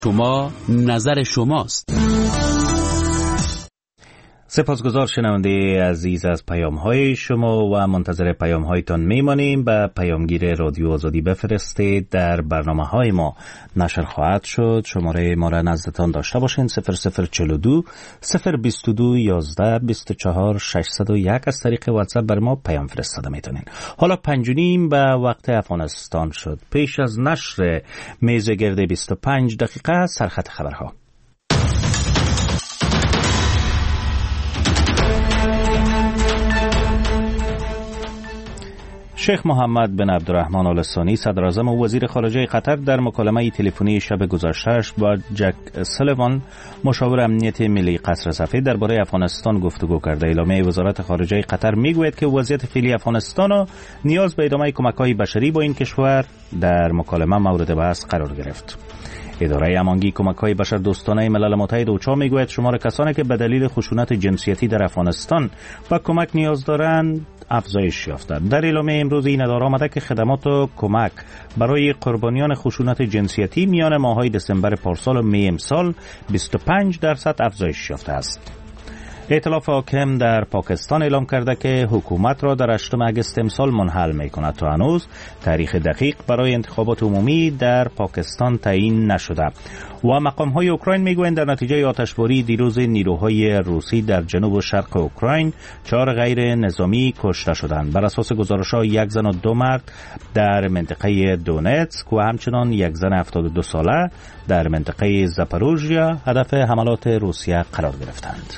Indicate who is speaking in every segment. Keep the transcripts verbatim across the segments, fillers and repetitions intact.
Speaker 1: شما نظر شماست.
Speaker 2: سپاسگزار شنونده عزیز از پیام‌های شما و منتظر پیام‌هایتان میمانیم. به پیامگیر رادیو آزادی بفرستید، در برنامه‌های ما نشر خواهد شد. شماره ما را نزدتان داشته باشین: صفر صفر چهل و دو صفر بیست و دو یازده بیست و چهار ششصد و یک. از طریق واتساپ بر ما پیام فرستاده میتونین. حالا پنج و نیم به وقت افغانستان شد. پیش از نشر میز گرد بیست و پنج دقیقه سرخط خبرها. شیخ محمد بن عبدالرحمن آل ثانی صدر اعظم و وزیر خارجه قطر در مکالمه تلفنی شب گذشته‌اش با جک سلیوان مشاور امنیت ملی قصر سفید درباره افغانستان گفتگو کرده. اعلامیه وزارت خارجه قطر میگوید که وضعیت فعلی افغانستان و نیاز به ادامه کمک‌های بشری با این کشور در مکالمه مورد بحث قرار گرفت. اداره امانگی کمک‌های بشردوستانه ملل متحد اوچا میگوید شمار کسانی که به دلیل خشونت جنسیتی در افغانستان به کمک نیاز دارند افزایش یافته. در اعلامیه امروز این اداره آمده که خدمات و کمک برای قربانیان خشونت جنسیتی میان ماه‌های دسامبر پارسال و می امسال بیست و پنج درصد افزایش یافته است. ائتلاف حاکم در پاکستان اعلام کرده که حکومت را در هشتم اگست امسال منحل می‌کند. تا هنوز تاریخ دقیق برای انتخابات عمومی در پاکستان تعیین نشده و مقام‌های اوکراین میگویند در نتیجه آتشباری دیروز نیروهای روسی در جنوب و شرق اوکراین چهار غیر نظامی کشته شدند. بر اساس گزارش‌ها یک زن و دو مرد در منطقه دونتسک و همچنان یک زن هفتاد و دو ساله در منطقه زاپاروژیا هدف حملات روسیه قرار گرفتند.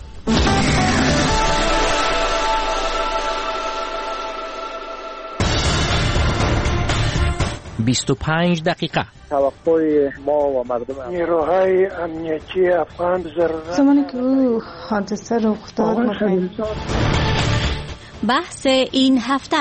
Speaker 1: بیست و پنج دقیقه.
Speaker 3: توقع ما و مردم نیروهای امنیتی افغان ضرورت
Speaker 4: زمانی که او حادثه رخ داد می‌خواهیم
Speaker 5: بحث این هفته.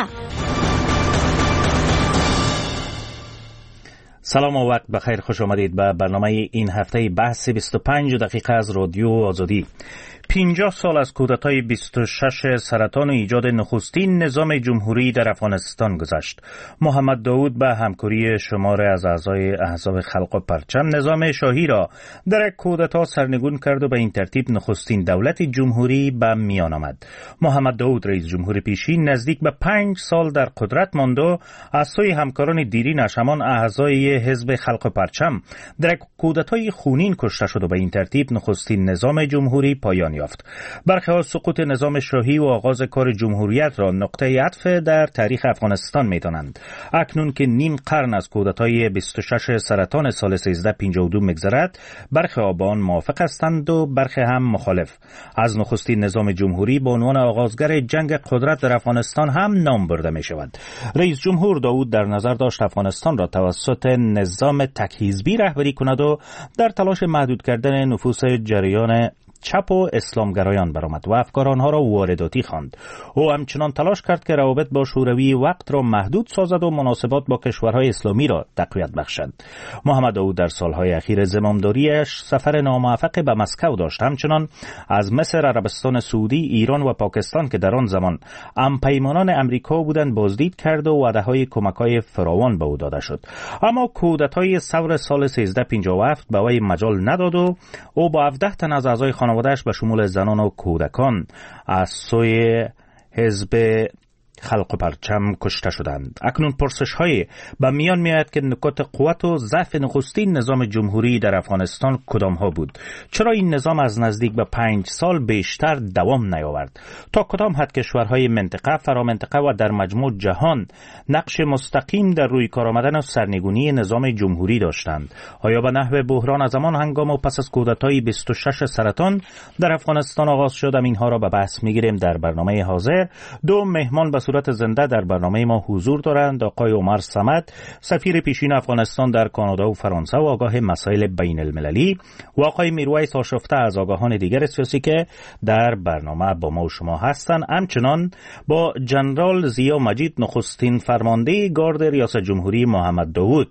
Speaker 2: سلام و وقت بخیر، خوش آمدید به برنامه این هفته بحث بیست و پنج دقیقه از رادیو آزادی. پنجاه سال از کودتای بیست و شش سرطان و ایجاد نخستین نظام جمهوری در افغانستان گذشت. محمد داود به همکاری شمار از اعضای احزاب خلق و پرچم نظام شاهی را در کودتا سرنگون کرد و به این ترتیب نخستین دولت جمهوری به میان آمد. محمد داود رئیس جمهور پیشین نزدیک به پنج سال در قدرت ماند و از سوی همکاران دیرینش همان اعضای حزب خلق و پرچم در کودتای خونین کشته شد و به این ترتیب نخستین نظام جمهوری پایان یافت. برخی ها سقوط نظام شاهی و آغاز کار جمهوریت را نقطه عطف در تاریخ افغانستان می‌دانند. اکنون که نیم قرن از کودتای بیست و شش سرطان سال سیزده پنجاه و دو می‌گذرد، برخی ها با آن موافق هستند و برخی هم مخالف. از نخستین نظام جمهوری به عنوان آغازگر جنگ قدرت در افغانستان هم نام برده می‌شود. رئیس جمهور داود در نظر داشت افغانستان را توسط نظام تک حزبی رهبری کند و در تلاش محدود کردن نفوذ جریان چپ و اسلامگرایان برآمد و افکار آنها را وارداتی خواند. او همچنان تلاش کرد که روابط با شوروی وقت را محدود سازد و مناسبات با کشورهای اسلامی را تقویت بخشد. محمد داود در سالهای اخیر زمامداریش سفر ناموفق به مسکو داشت. همچنان از مصر، عربستان سعودی، ایران و پاکستان که در آن زمان همپیمانان امریکا بودند بازدید کرد و وعده‌های کمک‌های فراوان به او داده شد. اما کودتای ثور سال سیزده پنجاه و هفت به وی مجال نداد و او با هفده تن از اعضای خانواده‌اش به شمول زنان و کودکان از سوی حزب خلق و پرچم کشته شدند. اکنون پرسش های به میان می آید که نکات قوت و ضعف نخستین نظام جمهوری در افغانستان کدام ها بود؟ چرا این نظام از نزدیک به پنج سال بیشتر دوام نیاورد؟ تا کدام حد کشورهای منطقه، فرامنطقه و در مجموع جهان نقش مستقیم در روی کار آمدن و سرنگونی نظام جمهوری داشتند؟ آیا به نحو بحران از همان هنگام و پس از کودتای بیست و شش سرطان در افغانستان آغاز شد؟ اینها را به بحث میگیریم در برنامه حاضر. دو مهمان به صورت زنده در برنامه ما حضور دارند: آقای عمر صمد، سفیر پیشین افغانستان در کانادا و فرانسه و آگاه مسائل بین المللی، و آقای میرویس آشفته از آگاهان دیگر سیاسی که در برنامه با ما و شما هستند. همچنان با جنرال ضیا مجید، نخستین فرمانده گارد ریاست جمهوری محمد داود،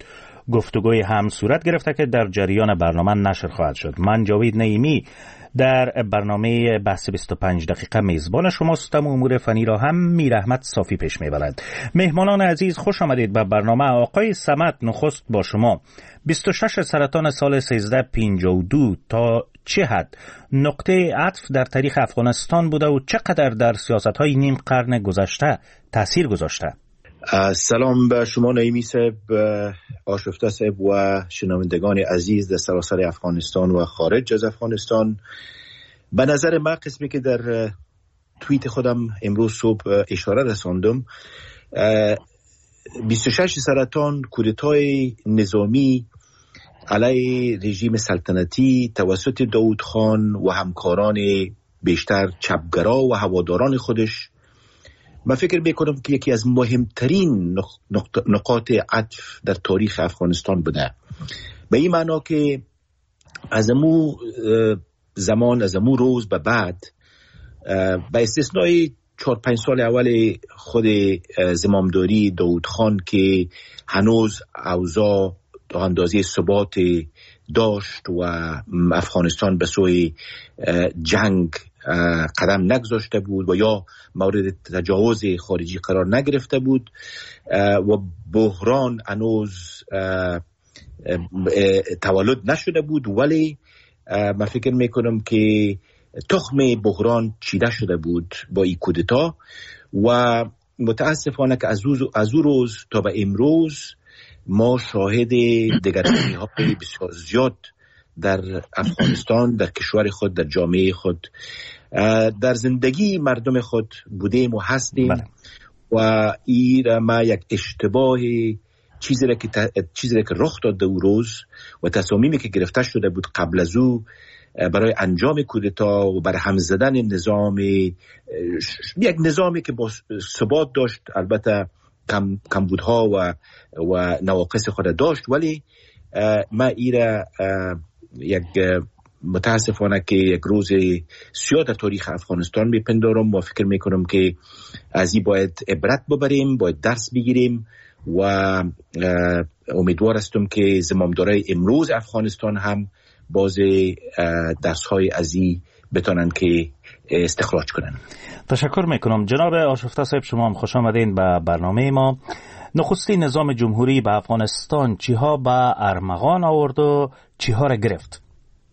Speaker 2: گفتگوی هم صورت گرفته که در جریان برنامه نشر خواهد شد. من جاوید نعیمی در برنامه بحث بیست و پنج دقیقه میزبان شماستم. امور فنی را هم میر احمد صافی پیش میبرد. مهمانان عزیز خوش آمدید به برنامه. آقای صمد نخست با شما. بیست و شش سرطان سال سیزده پنجاه و دو تا چه حد نقطه عطف در تاریخ افغانستان بوده و چقدر در سیاست‌های نیم قرن گذشته تأثیر گذاشته؟
Speaker 5: سلام به شما نعیمی صاحب، آشفته صاحب و شنوندگان عزیز در سراسر افغانستان و خارج از افغانستان. به نظر من قسمی که در توییت خودم امروز صبح اشاره رساندم، بیست و شش سرطان کودتای نظامی علیه رژیم سلطنتی توسط داود خان و همکاران بیشتر چپگرا و هواداران خودش، من فکر میکنم که یکی از مهمترین نقاط عطف در تاریخ افغانستان بوده. به این معنا که از امو زمان، از امو روز به بعد، به استثنای چهار پنج سال اول خود زمامداری داود خان که هنوز اوضاع اندازه ثبات داشت و افغانستان به سوی جنگ قدم نگذاشته بود و یا مورد تجاوز خارجی قرار نگرفته بود و بحران هنوز تولد نشده بود، ولی من فکر میکنم که تخم بحران چیده شده بود با این کودتا و متاسفانه که از او روز تا به امروز ما شاهد دگرگونی های بسیار زیاد در افغانستان، در کشور خود، در جامعه خود، در زندگی مردم خود بودیم و هستیم. بله. و این ما یک اشتباه چیزی را که چیزی را که رخ داد او روز و تصامیمی که گرفته شده بود قبل از او برای انجام کودتا و بر هم زدن نظام، یک نظامی که با ثبات داشت، البته کم کمبودها و و نواقص خود داشت، ولی ما ایره یک متاسفانه که یک روز سیاه در تاریخ افغانستان میپندارم و فکر میکنم که از این باید عبرت ببریم، باید درس بگیریم و امیدوار هستم که زمامدارای امروز افغانستان هم باز درس‌های از این بتونن که استخراج کنن.
Speaker 2: تشکر میکنم. جناب آشفته صاحب، شما هم خوش آمدین به برنامه ما. نخستین نظام جمهوری به افغانستان چیها به ارمغان آورد و چیها را گرفت؟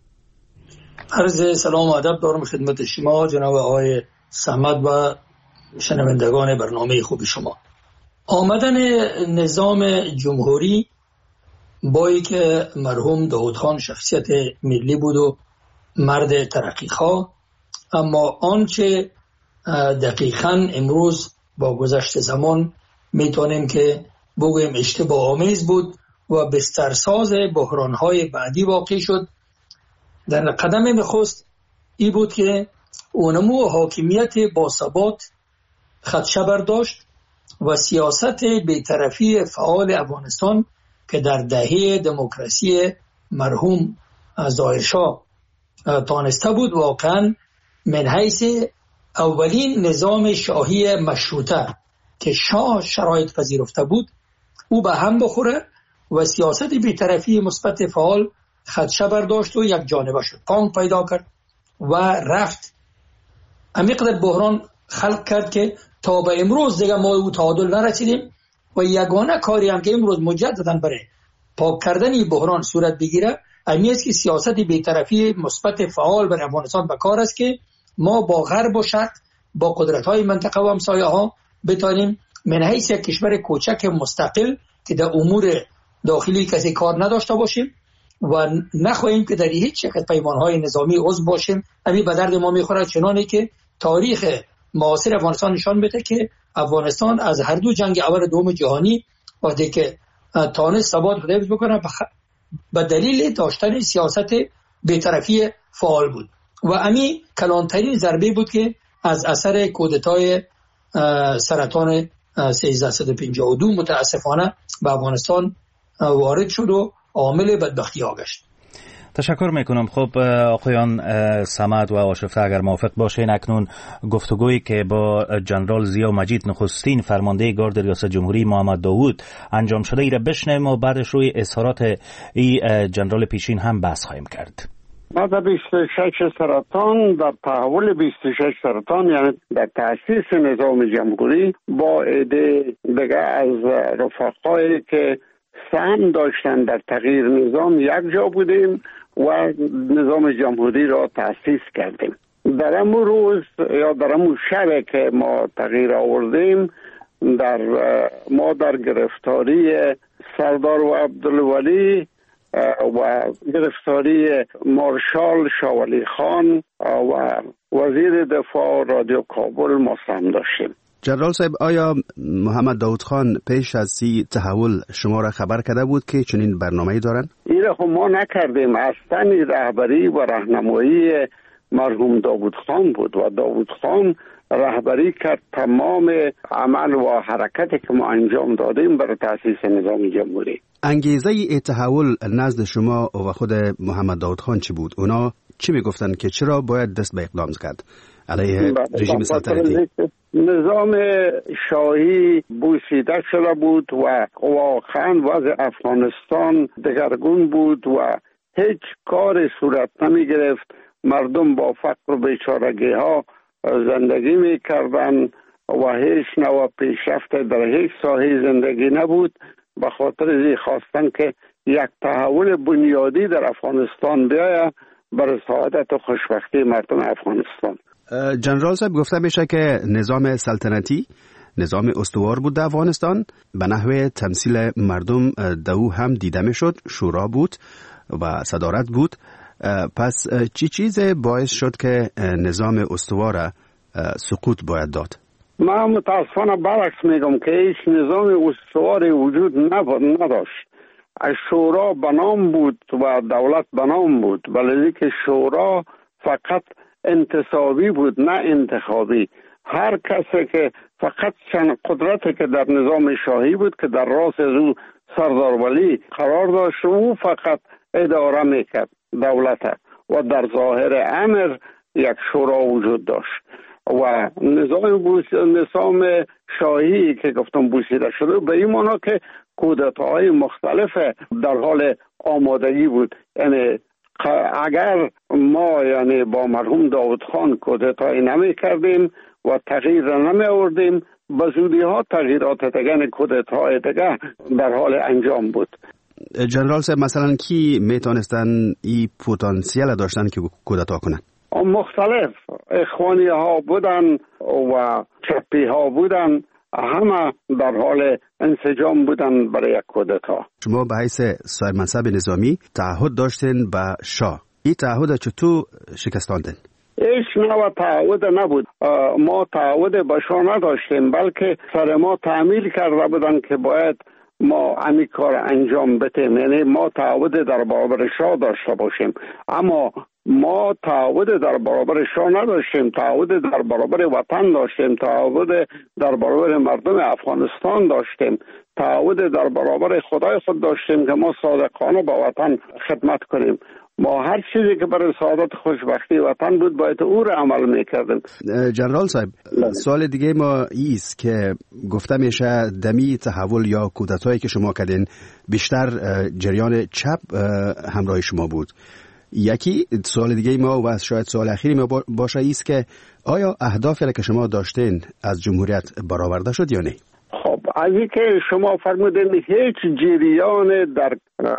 Speaker 6: عرض سلام و ادب دارم خدمت شما جناب آقای صمد و شنوندگان برنامه خوب شما. آمدن نظام جمهوری بایی که مرحوم داود خان شخصیت ملی بود و مرد ترقیخواه، اما آنچه دقیقاً امروز با گذشت زمان میتونیم که بگویم اشتباه آمیز بود و بسترساز بحران‌های بعدی واقع شد. در قدم نخست ای بود که اونمو حاکمیت باثبات خدشه برداشت و سیاست بی‌طرفی فعال افغانستان که در دهه دموکراسی مرحوم ظاهرشاه تانسته بود واقعا من حیث اولین نظام شاهی مشروطه که شاه شرایط پذیرفته بود او به هم بخوره و سیاست بی‌طرفی مثبت فعال خدشه برداشت و یک جانبه شد، قانون پیدا کرد و رفت امیقدر بحران خلق کرد که تا به امروز دیگه ما او تعادل نرسیدیم و یگانه کاری هم که امروز مجددا برای پاک کردن بحران صورت بگیره امی است که سیاست بی‌طرفی مثبت فعال بر افغانستان به کار است که ما با غرب و شرق با قدرت‌های منطقه و همسایه‌ها بتانیم من حیث یک کشور کوچک مستقل که در امور داخلی کسی کار نداشته باشیم و نخواهیم که در هیچ یک پیمان‌های نظامی عضو باشیم. همین به درد ما می‌خوره، چنانه که تاریخ معاصر افغانستان نشان بده که افغانستان از هر دو جنگ اول و دوم جهانی وقتی که تانست ثبات رو حفظ بکنه به دلیل داشتن سیاست بی‌طرفی فعال بود و همین کلانترین ضربه بود که از اثر کودتای سرطان سیزده پنجاه و دو متاسفانه به افغانستان وارد شد و عامل بدبختی ها گشت.
Speaker 2: تشکر میکنم. خب آقایان صمد و آشفته اگر موافق باشین، اکنون گفتگویی که با جنرال ضیا مجید نخستین فرمانده گارد ریاست جمهوری محمد داوود انجام شده ای را بشنویم و بعدش روی اظهارات ای جنرال پیشین هم بحث خواهیم کرد.
Speaker 7: بعد بیست و شش سرطان، در تحول بیست و شش سرطان یعنی در تأسیس نظام جمهوری با عده دیگه از رفقایی که سهم داشتن در تغییر نظام یک جا بودیم و نظام جمهوری را تأسیس کردیم. در امو روز یا در امو شب که ما تغییر آوردیم، در ما در گرفتاری سردار و عبدالولی و گرفتاری مارشال شاولی خان و وزیر دفاع رادیو کابل ما سهم داشتیم.
Speaker 8: جنرال صاحب، آیا محمد داوود خان پیش از سی تحول شما را خبر کرده بود که چنین برنامه‌ای دارن؟
Speaker 7: این را ما نکردیم. اصلا رهبری و راهنمایی مرحوم داوود خان بود و داوود خان رهبری کرد تمام عمل و حرکتی که ما انجام دادیم برای تأسیس نظام جمهوری.
Speaker 8: انگیزه ای تحول نزد شما و خود محمد داوود خان چی بود؟ اونا چی میگفتن که چرا باید دست به اقدام کرد علیه رژیم سلطنتی؟
Speaker 7: نظام شاهی بوسیده شده بود و واقعا وضع افغانستان دگرگون بود و هیچ کار صورت نمی گرفت. مردم با فقر و بیچارگی ها زندگی می کردن و هیچ نوع پیشرفت در هیچ ساحه زندگی نبود. به خاطر ازی خواستن که یک تحول بنیادی در افغانستان بیاید برای سعادت و خوشبختی مردم افغانستان.
Speaker 8: جنرال صاحب، گفته میشه که نظام سلطنتی نظام استوار بود در افغانستان، به نحوه تمثیل مردم دو هم دیده میشد، شورا بود و صدارت بود. پس چی چیز باعث شد که نظام استوار سقوط باید داد؟
Speaker 7: من متاسفانه برعکس میگم که هیچ نظام استواری وجود نداشت. شورا بنام بود و دولت بنام بود، ولی که شورا فقط انتصابی بود نه انتخابی. هر کسی که فقط چند قدرتی که در نظام شاهی بود که در راس او سردار ولی قرار داشت، او فقط اداره میکرد دولت و در ظاهر امر یک شورا وجود داشت و نظام بوس... نظام شاهی که گفتم بوسیده شده به این معنا که کودتاهای مختلف در حال آمادگی بود. یعنی اگر ما یعنی با مرحوم داوود خان کودتایی نمی کردیم و تغییر نمی آوردیم، به زودی ها تغییرات دیگه کودتاهای دیگه در حال انجام بود.
Speaker 8: جنرال صاحب، مثلا کی میتونستن این پتانسیل داشتن که کودتا کنن؟
Speaker 7: مختلف اخوانی ها بودن و چپی ها بودن، همه در حال انسجام بودن برای یک کودتا.
Speaker 8: شما به حیث صاحب منصب نظامی تعهد داشتین به شاه، این تعهد چطور شکستاندین؟
Speaker 7: هیچ نوع تعهد نبود. ما تعهد به شاه نداشتیم، بلکه سر ما تعمیل کرده بودن که باید ما همین کار انجام بدیم. یعنی ما تعهد در برابر شاه داشته باشیم، اما ما تعهد در برابر شاه نداشتیم. تعهد در برابر وطن داشتیم، تعهد در برابر مردم افغانستان داشتیم، تعهد در برابر خدای خود داشتیم که ما صادقانه با وطن خدمت کنیم. ما هر چیزی که برای سعادت خوشبختی وطن بود باید او را عمل میکردیم.
Speaker 8: جنرال صاحب، سوال دیگه ما ایست که گفته میشه دمی تحول یا کودتایی که شما کردین بیشتر جریان چپ همراه شما بود. یکی سوال دیگه ما و شاید سوال اخیری ما باشه ایست که آیا اهدافی که شما داشتین از جمهوریت برآورده شد یا نه؟
Speaker 7: خب از این که شما فرمودین هیچ جریان در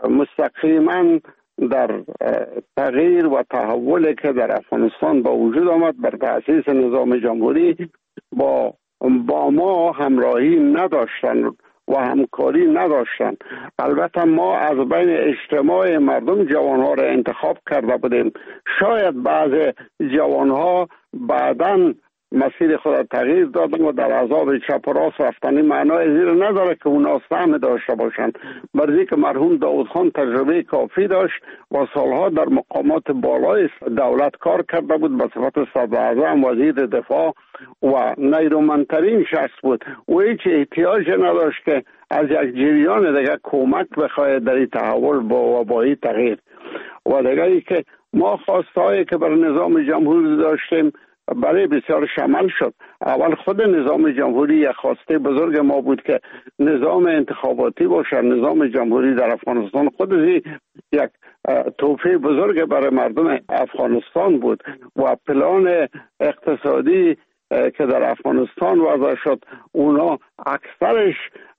Speaker 7: مستقیما در تغییر و تحولی که در افغانستان با وجود آمد بر تأسیس نظام جمهوری با با ما همراهی نداشتن و همکاری نداشتن. البته ما از بین اجتماع مردم جوانها را انتخاب کرده بودیم. شاید بعض جوانها بعداً مسیر خود تغییر دادن و در عذاب چپ و راست رفتن. معنای زیر نداره که اونا سهم داشته باشند، برای که مرحوم داوود خان تجربه کافی داشت و سالها در مقامات بالای دولت کار کرده بود به صفت صدراعظم، وزیر دفاع و نیرومندترین شخص بود. او هیچ احتیاج نداشت که از یک جریان دیگه کمک بخواهد در این تحول با وبایی تغییر. و دیگه ای که ما خواستهایی که بر نظام جمهوری داشتیم برای بسیار شمل شد. اول خود نظام جمهوری یک خواسته بزرگ ما بود که نظام انتخاباتی باشه. نظام جمهوری در افغانستان خودش یک تحفه بزرگ برای مردم افغانستان بود و پلان اقتصادی که در افغانستان وضع شد اونا اکثرش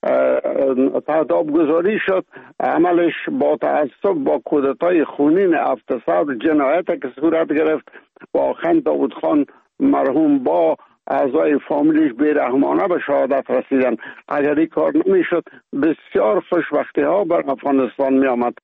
Speaker 7: تحت آبگذاری شد. عملش با تعصب با کودتای خونین افتصاد جنایت که صورت گرفت و آخر داود خان مرحوم با اعضای فامیلیش بیرحمانه به شهادت رسیدن. اگر این کار نمی شد بسیار خوشبختی ها بر افغانستان می آمد.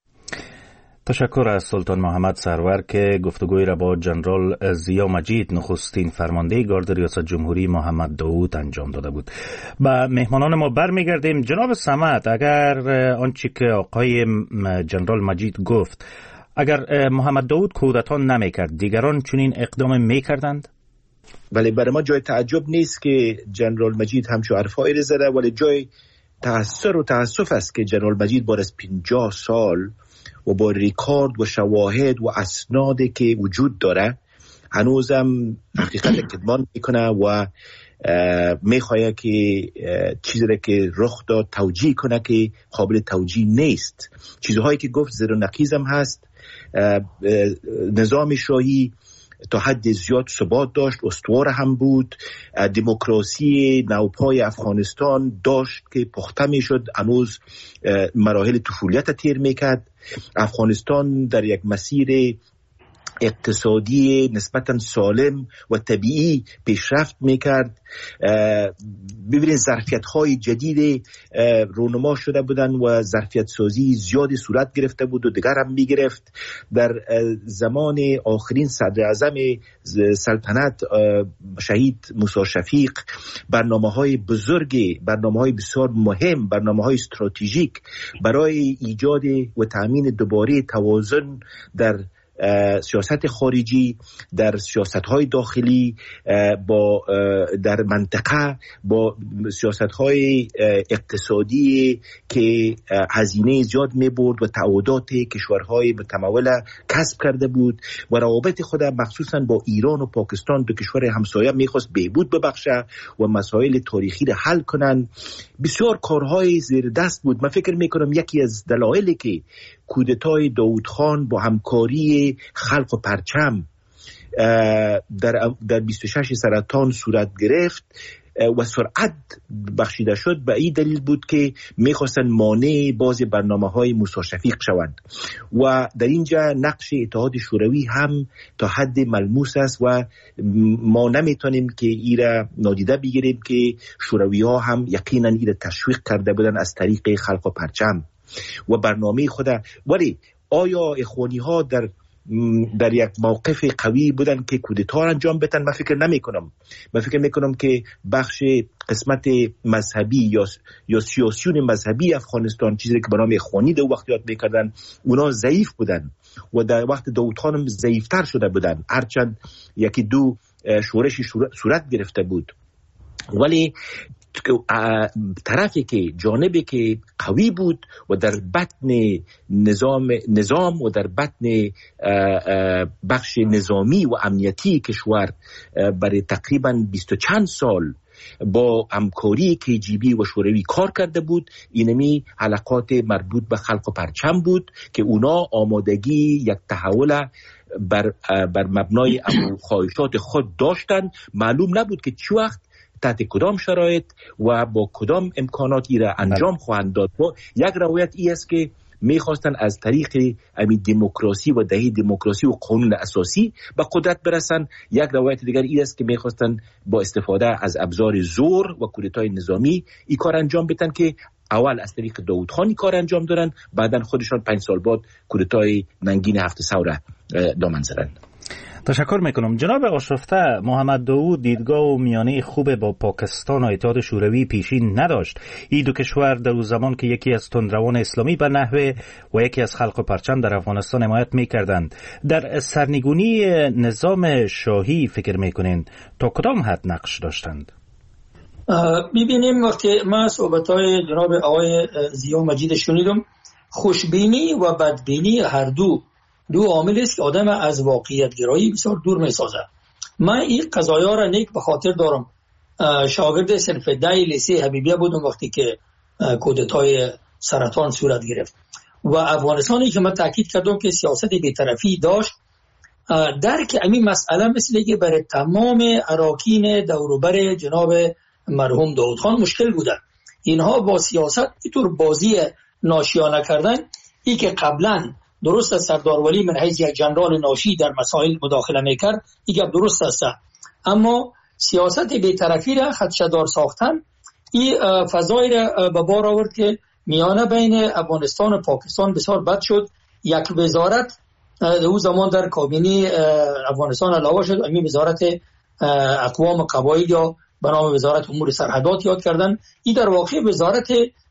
Speaker 2: تشکر از سلطان محمد سرور که گفتگوی را با جنرال ضیا مجید نخستین فرمانده گارد ریاست جمهوری محمد داوود انجام داده بود. با مهمانان ما برمیگردیم. جناب صمد، اگر آنچه که آقای جنرال مجید گفت، اگر محمد داوود کودتا نمیکرد دیگران چنین اقدام میکردند؟
Speaker 5: بله، برای ما جای تعجب نیست که جنرال مجید همچو حرفایی را زده، ولی جای تأثیر و تأسف است که جنرال مجید بعد از پنجاه سال و با ریکارد و شواهد و اسنادی که وجود داره هنوزم حقیقت کدمان میکنه و میخواه که چیزی را که رخ داد توجیه کنه که قابل توجیه نیست. چیزهایی که گفت زیر و نقیزم هست. نظام شاهی تا حد زیاد ثبات داشت، استوار هم بود. دموکراسی نوپای افغانستان داشت که پخته می شد، هنوز مراحل طفولیت تیر می کرد. افغانستان در یک مسیر اقتصادی نسبتاً سالم و طبیعی پیشرفت میکرد. ببینید ظرفیت های جدید رونما شده بودن و ظرفیت سازی زیادی صورت گرفته بود و دیگر هم میگرفت. در زمان آخرین صدر اعظم سلطنت شهید موسی شفیق برنامه های بزرگ، برنامه های بسیار مهم، برنامه های استراتژیک برای ایجاد و تأمین دوباره توازن در سیاست خارجی، در سیاست‌های داخلی، با در منطقه، با سیاست‌های اقتصادی که هزینه زیاد می‌برد و تعهدات کشورهای متمول کسب کرده بود و روابط خود مخصوصاً با ایران و پاکستان، دو کشور همسایه می‌خواست بهبود ببخشه و مسائل تاریخی را حل کنن. بسیار کارهای زیر دست بود. من فکر می‌کنم یکی از دلایلی که کودتای داوود خان با همکاری خلق و پرچم در در بیست و شش سرطان صورت گرفت و سرعت بخشیده شد، به این دلیل بود که میخواستن مانع باز برنامه‌های موسی شفیق شوند و در اینجا نقش اتحاد شوروی هم تا حد ملموس است و ما نمیتونیم که ایره نادیده بگیریم که شوروی ها هم یقینا ایره تشویق کرده بودن از طریق خلق و پرچم و برنامه خود. ولی آیا اخوانی ها در در یک موقف قوی بودن که کودتا انجام بدن؟ من فکر نمی کنم. من فکر می کنم که بخش قسمت مذهبی یا یا سیاسیون مذهبی افغانستان، چیزی که به نام اخوانی در وقت یاد میکردن، اونا ضعیف بودن و در وقت داوود خان هم ضعیفتر شده بودن، هرچند یکی دو شورشی صورت گرفته بود. ولی طرفی که جانبی که قوی بود و در بطن نظام نظام و در بطن بخش نظامی و امنیتی کشور برای تقریباً بیست و چند سال با همکاری کی جی بی و شوروی کار کرده بود، اینمی حلقات مربوط به خلق و پرچم بود که اونا آمادگی یک تحول بر بر مبنای خواهشات خود داشتن. معلوم نبود که چه وقت تحت کدام شرایط و با کدام امکانات ای را انجام خواهند داد. یک روایت ای است که میخواستن از طریق امی دموکراسی و دهه دموکراسی و قانون اساسی به قدرت برسن. یک روایت دیگر ای است که میخواستن با استفاده از ابزار زور و کودتای نظامی ای کار انجام بدن که اول از طریق داوود خان کار انجام دارن، بعدن خودشان پنج سال بعد کودتای ننگین هفت سوره دامن زدن.
Speaker 2: تشکر میکنم. جناب آشفته، محمد داوود دیدگاه و میانه خوب با پاکستان و اتحاد شوروی پیشین نداشت. این دو کشور در اون زمان که یکی از تندروان اسلامی به نحوه و یکی از خلق و پرچم در افغانستان حمایت میکردند، در سرنگونی نظام شاهی فکر میکنین تا کدام حد نقش داشتند؟
Speaker 6: ببینیم وقتی من صحبت‌های جناب آقای ضیا مجید شنیدم، خوشبینی و بدبینی هر دو دو عامل است که آدم از واقعیت گرایی بسیار دور می سازه. من این قضایا را نیک به خاطر دارم. شاگرد صنف ده لیسه حبیبیه بودم وقتی که کودتای سرطان صورت گرفت و افغانستانی که من تاکید کردم که سیاست بی‌طرفی داشت، درک همین مسئله مثل که برای تمام اراکین دوروبر جناب مرحوم داود خان مشکل بوده. اینها با سیاست اینطور بازی ناشیانه کردن، ای که قبلا درست است سردار ولی من حیث یک جنرال ناشی در مسائل مداخله میکرد، این گپ درست است، اما سیاست بی‌طرفی را خدشه‌دار ساختن این فضایی را به بار آورد که میانه بین افغانستان و پاکستان بسیار بد شد. یک وزارت او زمان در کابینه افغانستان علاوه شد، همین وزارت اقوام قبایل یا به نام وزارت امور سرحدات یاد کردن. این در واقع وزارت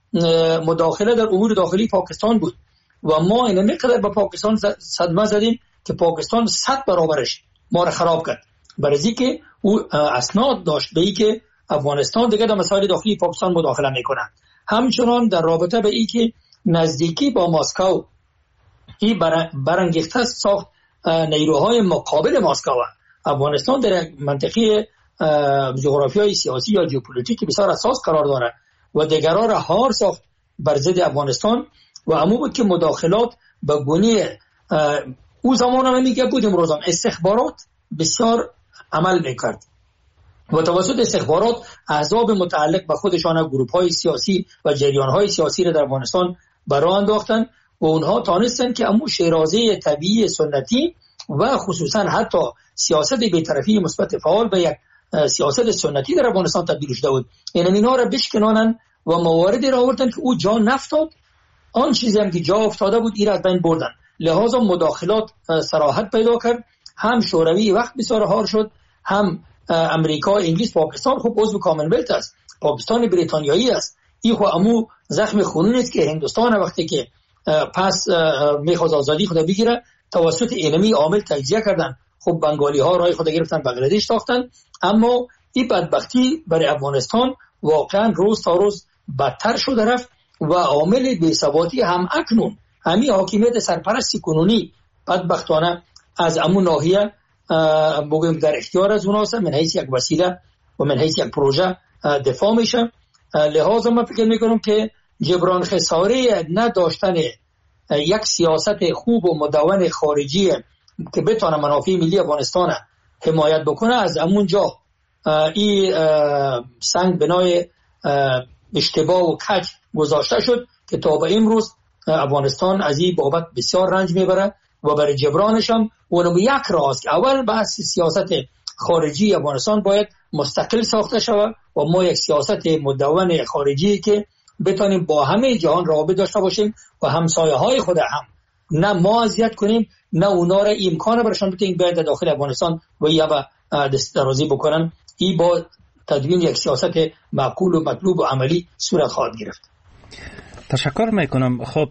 Speaker 6: مداخله در امور داخلی پاکستان بود و ما این مقدار به پاکستان صدمه زدیم که پاکستان صد برابرش ما را خراب کرد، برای اینکه او اسناد داشت به اینکه افغانستان دیگه در مسائل داخلی پاکستان مداخله میکنه. همچنان در رابطه به اینکه نزدیکی با مسکو این برانگیخته ساخت نیروهای مقابل مسکو. افغانستان در منطقه جغرافیای سیاسی یا ژئوپلیتیکی بسیار اساس قرار داره و دیگران را هار ساخت بر ضد افغانستان و همون بود که مداخلات به گونه او زمان هم میگه بود امروز هم استخبارات بسیار عمل میکرد و توسط استخبارات احزاب متعلق به خودشان گروه‌های سیاسی و جریان‌های سیاسی را در افغانستان برآ انداختن و اونها تانستن که امو شیرازه طبیعی سنتی و خصوصا حتی سیاست بی‌طرفی مثبت فعال به یک سیاست سنتی در افغانستان تبدیل شده بود. این اینا را بشکنانن و مواردی را آوردن که او جا نفتاد، آن چیزی هم که جا افتاده بود این را از بین بردن. لحاظا مداخلات صراحت پیدا کرد. هم شوروی وقت بسیار هار شد، هم امریکا، انگلیس، پاکستان خب عضو کامنولت است، پاکستان بریتانیایی است. این خو امو زخم خونین است که هندوستان وقتی که پس میخواست آزادی خود بگیره توسط اینمی عامل تجزیه کردن. خب بنگالی ها رای خود گرفتن، بنگلادش تاختن، اما این بدبختی برای افغانستان واقعا روز تا روز بدتر شده رفت و عامل بی‌ثباتی هم اکنون همین حاکمیت سرپرستی کنونی بدبختانه از امون ناحیه بگویم در اختیار از اوناست، من حیث یک وسیله و من حیث یک پروژه دفاع میشه. لحاظا من فکر میکنم که جبران خساره نداشتن یک سیاست خوب و مدون خارجی که بتونه منافع ملی افغانستان حمایت بکنه، از امون جا این سنگ بنای اشتباه و کج گذاشته شد که تا به امروز افغانستان از این بابت بسیار رنج میبره و برای جبرانش هم اونم یک راست که اول بحث سیاست خارجی افغانستان باید مستقل ساخته شود و ما یک سیاست مدون خارجی که بتونیم با همه جهان رابطه داشته باشیم و همسایه های خود هم نه ما اذیت کنیم نه اونا را امکان برشان بدیم بیاید داخل افغانستان و یا با دست درازی بکنن. این با تدوین یک سیاست معقول و مطلوب و عملی صورت خواهد گرفت.
Speaker 2: تشکر میکنم. خب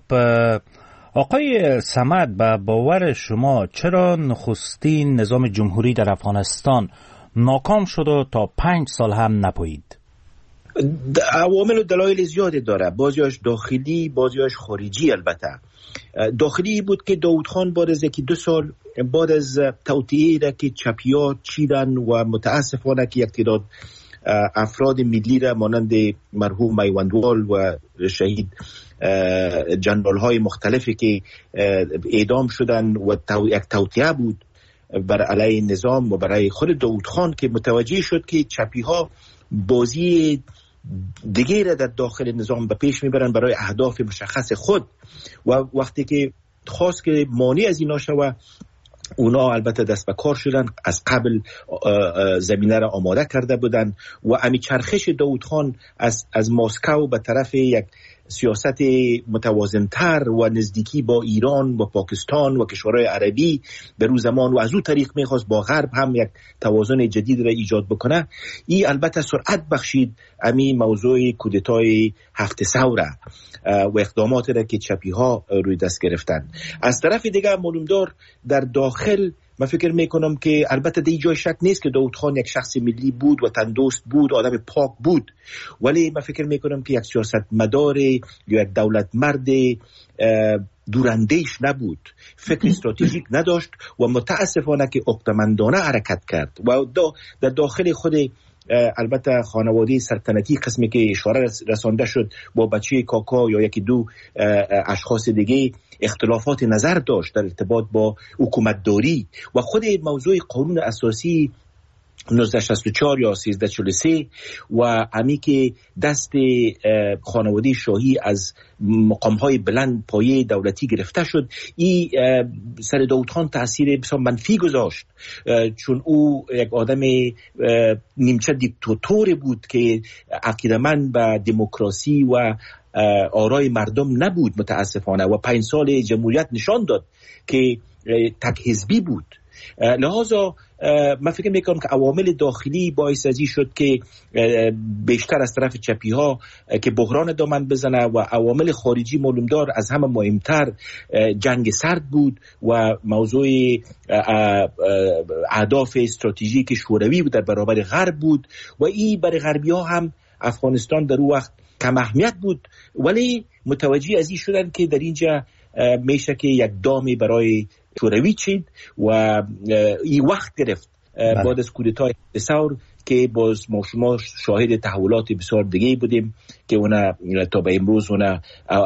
Speaker 2: آقای صمد، به باور شما چرا نخستین نظام جمهوری در افغانستان ناکام شد و تا پنج سال هم نپایید؟
Speaker 5: عوامل و دلایل زیادی داره، بعضیاش داخلی بعضیاش خارجی. البته داخلی بود که داود خان بعد از یکی دو سال بعد از توطئه‌ای را که چپی‌ها چیدن و متاسفانه که یک تعداد افراد ملی را مانند مرحوم میوندوال و شهید جنرال های مختلفی که اعدام شدن و یک توطئه بود بر علیه نظام و برای خود داود خان که متوجه شد که چپی ها بازی دیگه را در داخل نظام به پیش میبرن برای اهداف مشخص خود و وقتی که خواست که مانع از اینا شود، اونا البته دست به کار شدن، از قبل زمینه را آماده کرده بودن و امی چرخش داود خان از, از مسکو به طرف یک سیاست متوازنتر و نزدیکی با ایران و پاکستان و کشورهای عربی به روز زمان و از او طریق میخواست با غرب هم یک توازن جدید را ایجاد بکنه. این البته سرعت بخشید امی موضوع کودتای هفت سوره و اقدامات را که چپی ها روی دست گرفتن. از طرف دیگر معلومدار در داخل من فکر میکنم که البته در جای شک نیست که داود خان یک شخص ملی بود و تندرست بود، آدم پاک بود، ولی من فکر میکنم که یک سیاست مدار یا یک دولت مرد دوراندیش نبود، فکر استراتژیک نداشت و متاسفانه که عقده‌مندانه حرکت کرد و در داخل خود البته خانواده سلطنتی قسمی که اشاره رسانده شد با بچه کاکا یا یکی دو اشخاص دیگه اختلافات نظر داشت در ارتباط با حکومتداری و خود موضوع قانون اساسی نوزده شصت و چهار یا سیزده چهل و سه و همی که دست خانواده شاهی از مقامهای بلند پایه دولتی گرفته شد، این سر داود خان تأثیر بسیار منفی گذاشت، چون او یک آدم نیمچه دیکتاتور بود که عقیده‌مند به دموکراسی و آرای مردم نبود متاسفانه و پنج سال جمهوریت نشان داد که تک حزبی بود. لحاظا من فکر میکنم که عوامل داخلی باعث ازی شد که بیشتر از طرف چپی ها که بحران دامن بزنه و عوامل خارجی معلومدار از همه مهمتر جنگ سرد بود و موضوع اهداف استراتژیک شوروی در برابر غرب بود و این برای غربی ها هم افغانستان در اون وقت کم اهمیت بود، ولی متوجه ازی شدن که در اینجا میشه که یک دامی برای شوروی چید و این وقت گرفت بعد از کودتای ثور که باز ما شما شاهد تحولات بسیار دیگه بودیم که اونا تا به امروز اونا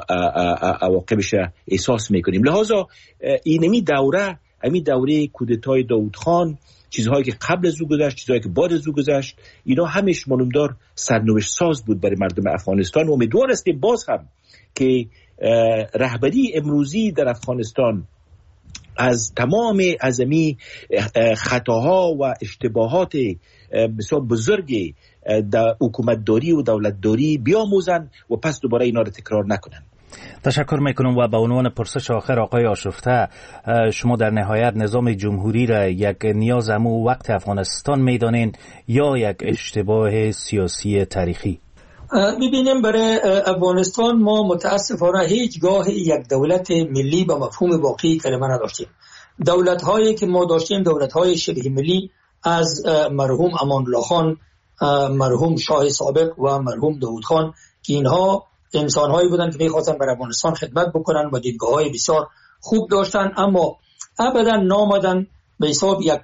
Speaker 5: عواقبش احساس میکنیم. لحاظا اینمی دوره امی دوره کودتای داود خان، چیزهایی که قبل از او گذشت، چیزهایی که بعد از او گذشت، اینا همش معلومدار سرنوشت ساز بود برای مردم افغانستان و امیدوار هستیم باز هم که رهبری امروزی در افغانستان از تمام ازمی خطاها و اشتباهات بسیار بزرگ در حکومتداری و دولتداری بیاموزن و پس دوباره اینا رو تکرار نکنن.
Speaker 2: تشکر میکنم و به عنوان پرسش آخر آقای آشفته، شما در نهایت نظام جمهوری را یک نیاز امو وقت افغانستان میدانین یا یک اشتباه سیاسی تاریخی؟
Speaker 6: میبینیم برای افغانستان ما متاسفانه هیچگاه یک دولت ملی به مفهوم واقعی کلمه نداشتیم. دولت هایی که ما داشتیم دولت های شبه ملی از مرحوم امان الله خان، مرحوم شاه سابق و مرحوم داود خان که اینها انسان هایی بودن که میخواستن بر افغانستان خدمت بکنن و دیدگاه های بسیار خوب داشتن، اما ابدا نامدن به حساب یک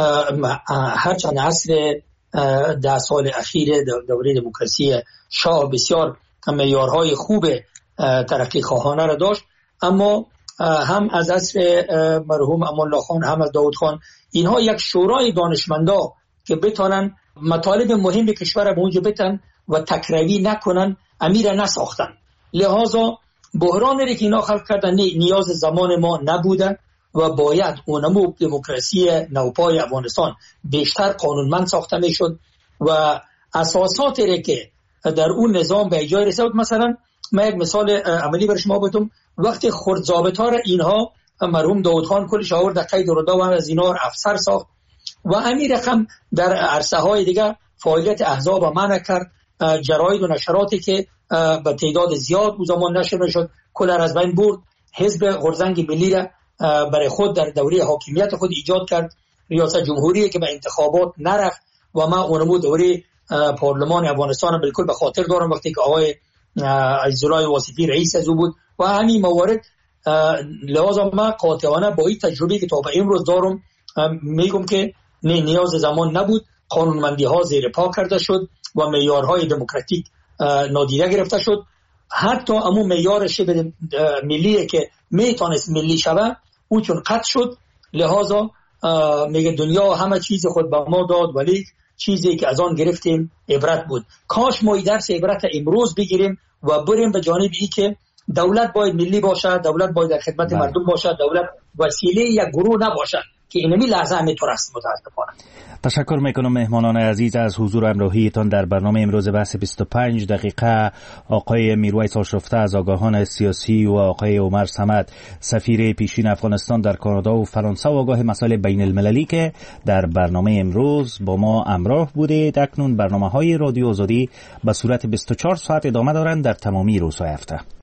Speaker 6: هرچند عصر ده سال اخیر دوره دموکراسی شاه بسیار معیارهای خوب ترقی خواهانه را داشت، اما هم از عصر مرحوم امان الله خان هم از داود خان اینها یک شورای دانشمندا که بتانن مطالب مهم کشور به اونجا بتن و تکروی نکنن امیر نساختن. لحاظا بحرانی که اینا خلق کردن نیاز زمان ما نبوده و باید اونمو دموکراسی نوپای افغانستان بیشتر قانونمند ساخته میشد و اساساتی که در اون نظام به جای رسید. مثلا من یک مثال عملی برای شما بدم، وقتی خرد ضابطا را اینها مرحوم داود خان کلش آورد در قید ردا و از اینا افسر ساخت و امیر رقم در عرصه های دیگه فعالیت احزاب منع کرد، جراید و نشراتی که به تعداد زیاد او زمان نشر میشد کل از بین برد، حزب غرزنگ ملی را برای خود در دوره حاکمیت خود ایجاد کرد، ریاست جمهوری که به انتخابات نرفت و ما اونمو دوره پارلمان افغانستان بالکل به خاطر دارم وقتی که آقای عزیزالله واصفی رئیس از او بود و همین موارد. لحاظا من قاطعانه با این تجربه که تا به امروز دارم میگم که نه نیاز زمان نبود، قانونمندی ها زیر پا کرده شد و معیارهای دموکراتیک نادیده گرفته شد. حتی امو معیار شبه ملی که میتونست ملی شود او چون قطع شد، لحاظا میگه دنیا همه چیز خود به ما داد ولی چیزی که از آن گرفتیم عبرت بود. کاش ما درس عبرت امروز بگیریم و بریم به جانب ای که دولت باید ملی باشد، دولت باید در خدمت مردم باشد، دولت وسیله یک گروه نباشد که اینمی لحظه همینطور است. متاسفانه.
Speaker 2: تشکر میکنم مهمانان عزیز از حضور امروزیتان در برنامه امروز بحث بیست و پنج دقیقه. آقای میرویس آشفته از آگاهان سیاسی و آقای عمر صمد سفیر پیشین افغانستان در کانادا و فرانسه و آگاه مسائل بین المللی که در برنامه امروز با ما همراه بودید. اکنون برنامه های رادیو آزادی به صورت بیست و چهار ساعت ادامه دارند در تمامی روزهای هفته.